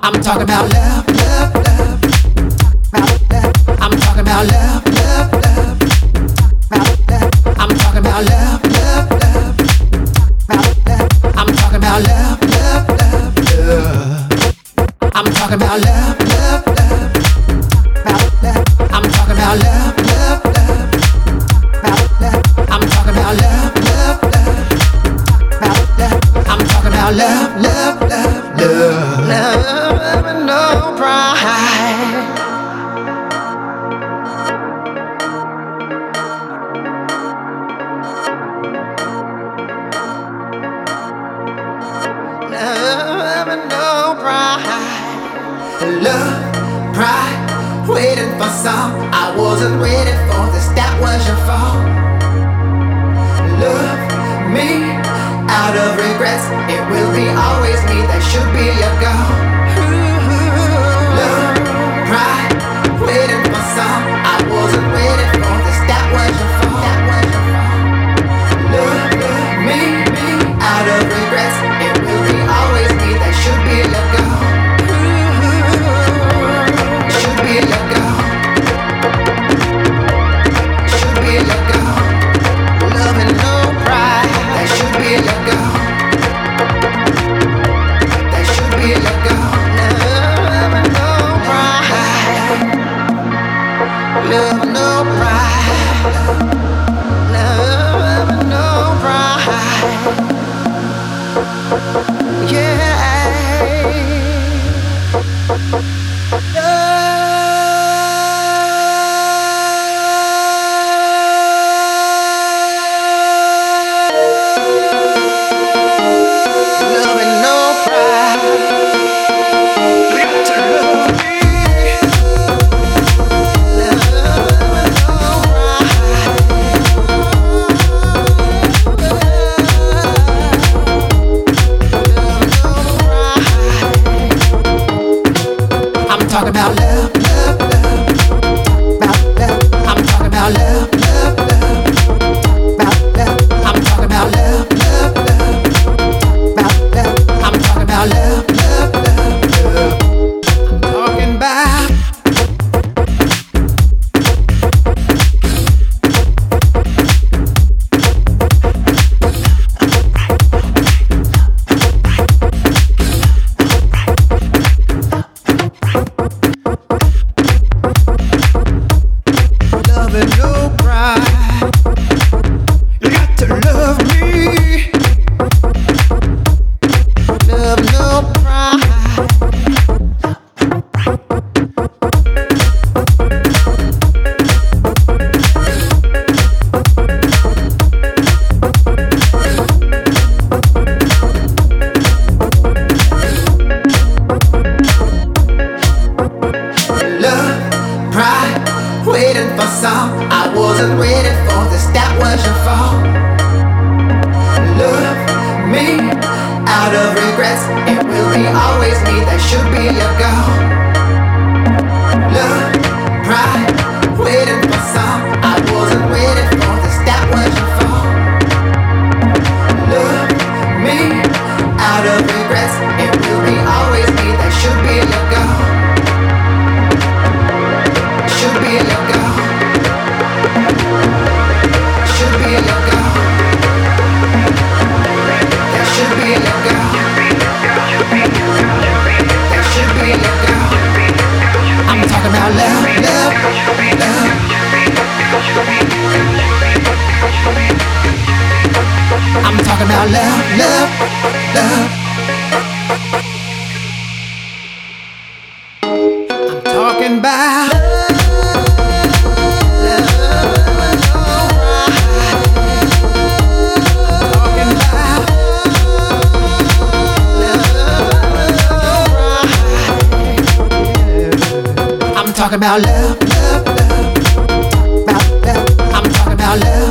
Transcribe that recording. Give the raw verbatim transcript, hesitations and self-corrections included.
I'm talking about love, love, love. I'm talking about love, love, love. I'm talking about love, love, love. I'm talking about love, love, love, love. I'm talking about love, love, love. I'm talking about love, love, love. I'm talking about love, love, love. I'm talking about love, love, love, love. Love and no pride. Love and no pride. Love, pride, waiting for some. I wasn't ready for this, that was your fault. Love me out of regrets. It will be always me that should be your goal. Love, pride, waiting for some. I wasn't ready for this, that was your fault. That was your fault. Love, love me, me out of regrets. It will be always me that should be your goal. Should be your goal. Should be your goal. Love and no pride. That should be your goal. That should be your goal. Love and no pride. Love and no pride. Love and no pride. Yeah. Talking about love, love, love. I'm talking about love, love, love. I'm talking about love, love, love. I'm talking about love, love, love. I'm talking about. Waiting for some, I wasn't ready for this, that was your fault. Love me out of regrets. It will be always me that should be your goal. Love, pride, waiting for some. I wasn't ready for this, that was your fault. Love me out of regrets. It will be always me that should be your goal. Should be your goal. Should be your goal. That should be your goal. That should be your goal. I'm talking about love, love, love. I'm talking about love, love, love. I'm talking about. I'm talking about love, love, love. I'm talking about love.